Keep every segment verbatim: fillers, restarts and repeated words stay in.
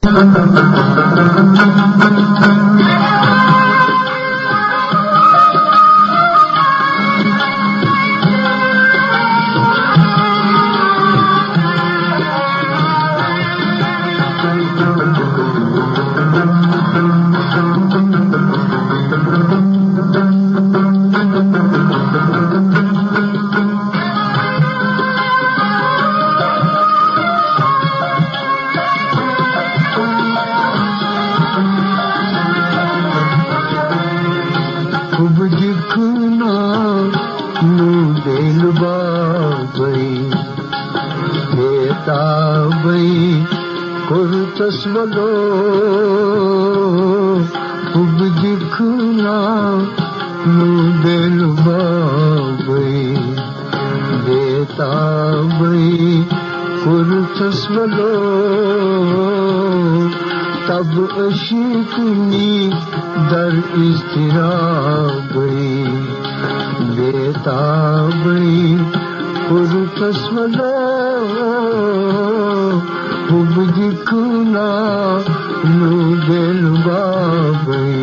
तस्वलो उब दिखना मुदेल बाबई देता बई पुर तस्वलो तब अशीकनी दर इस्तिराबई देता बई पुर तस्वलो उब दिखना मुदेल बाबई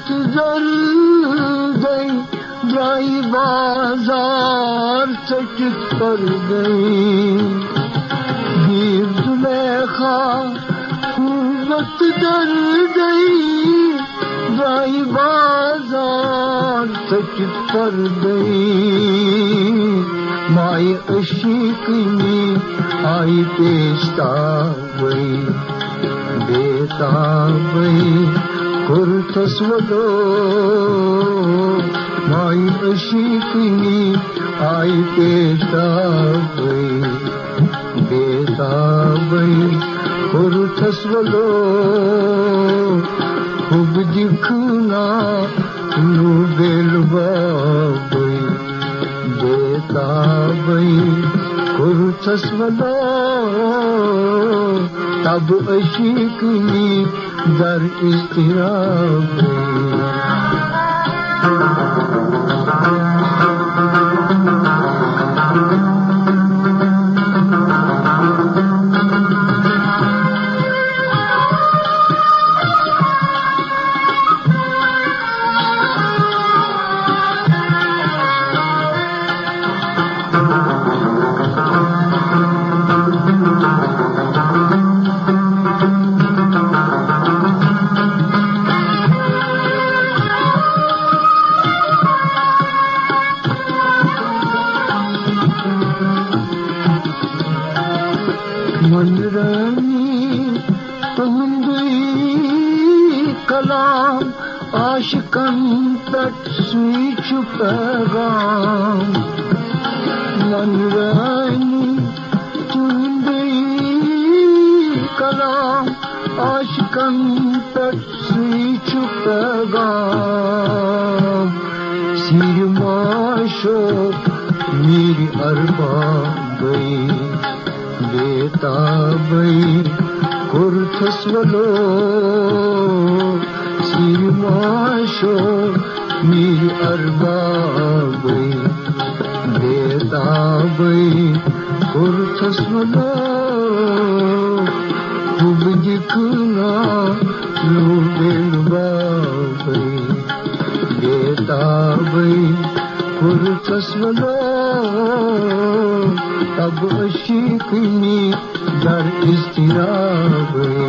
zar gई जाई बाजार चकित कर गई वीर जुलेखा खूबत डर गई जाई बाजार चकित कर गई माई अशीकनी आई पेशतावई बेतावई कुर्तस्वलो माई अशीकनी आई पेशतावई बेतावई कुर्तस्वलो खूब दिखना नू बेलबावई बेतावई कुर्तस्वलो तब अशीकनी दर इस्तिराबई आशिकन तक स्वीच पैगाम मन रानी चुंदई कलाम आशिकन तक स्वीच पैगाम सिर माशो मेरी अरबा गई बेताबई कुर्तस्वलो माशो मेरी अरबाबई बेताबई कुर्तस्वलो खूब दिखना नू बेलबाबई बेताबई कुर्तस्वलो तब अशीकनी दर इस्तिराबई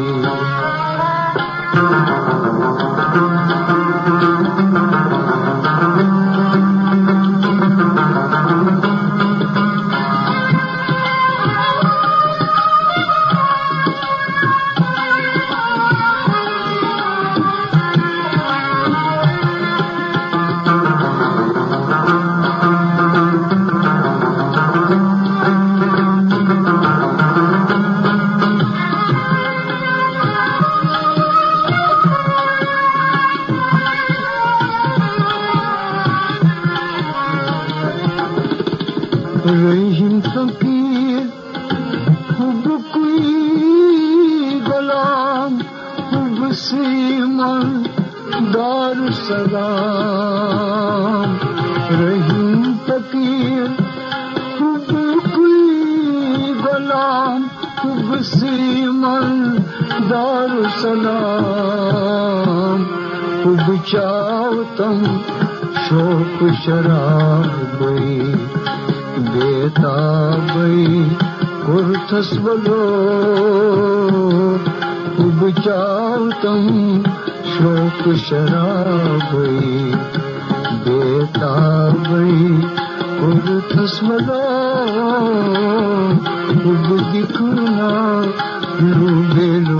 रहीम फकीर खूब कोई गुलाम खूब सीमन दारुसलाम रहीम फकीर खूब कोई गुलाम खूब सीमन दारुसलाम खूब चावतम शोक शराबई बेताबई कुर्तस्वलो खूब चावतम शोक शराबई बेताबई कुर्तस्वलो खूब दिखना नू बेल